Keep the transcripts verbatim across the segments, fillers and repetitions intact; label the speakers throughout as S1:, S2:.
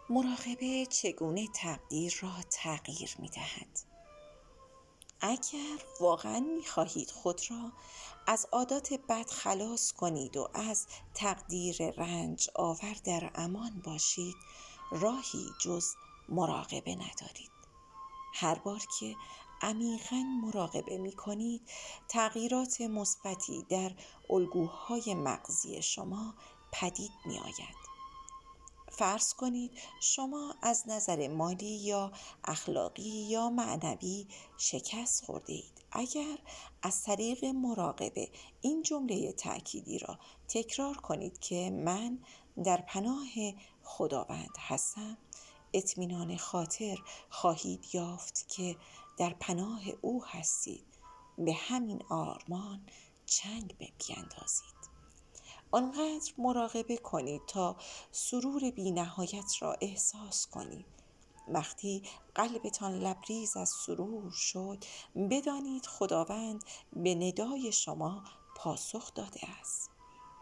S1: مراقبه چگونه تقدیر را تغییر می دهد؟ اگر واقعا می خواهید خود را از عادات بد خلاص کنید و از تقدیر رنج آور در امان باشید، راهی جز مراقبه ندارید. هر بار که عمیقاً مراقبه می کنید، تغییرات مثبتی در الگوهای مغزی شما پدید می آید. فرض کنید شما از نظر مالی یا اخلاقی یا معنوی شکست خورده اید. اگر از طریق مراقبه این جمله تأکیدی را تکرار کنید که من در پناه خداوند هستم، اطمینان خاطر خواهید یافت که در پناه او هستید. به همین آرمان چنگ بیندازید. آنقدر مراقبه کنید تا سرور بی نهایت را احساس کنید. وقتی قلبتان لبریز از سرور شد، بدانید خداوند به ندای شما پاسخ داده است.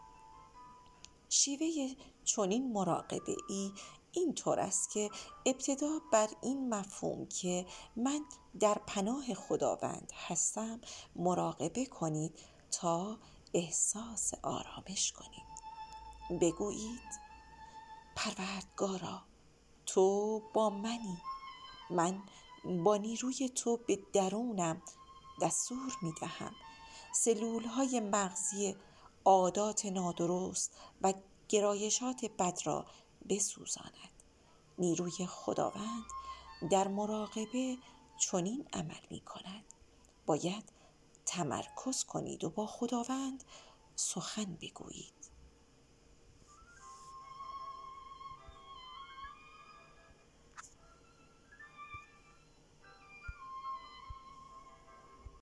S1: شیوه چنین مراقبه ای این طور است که ابتدا بر این مفهوم که من در پناه خداوند هستم مراقبه کنید تا احساس آرامش کنید. بگویید: پروردگارا، تو با منی. من با نیروی تو به درونم دستور می دهم سلول های مغزی عادات نادرست و گرایشات بد را بسوزاند. نیروی خداوند در مراقبه چنین عمل می کند. باید تمرکز کنید و با خداوند سخن بگویید.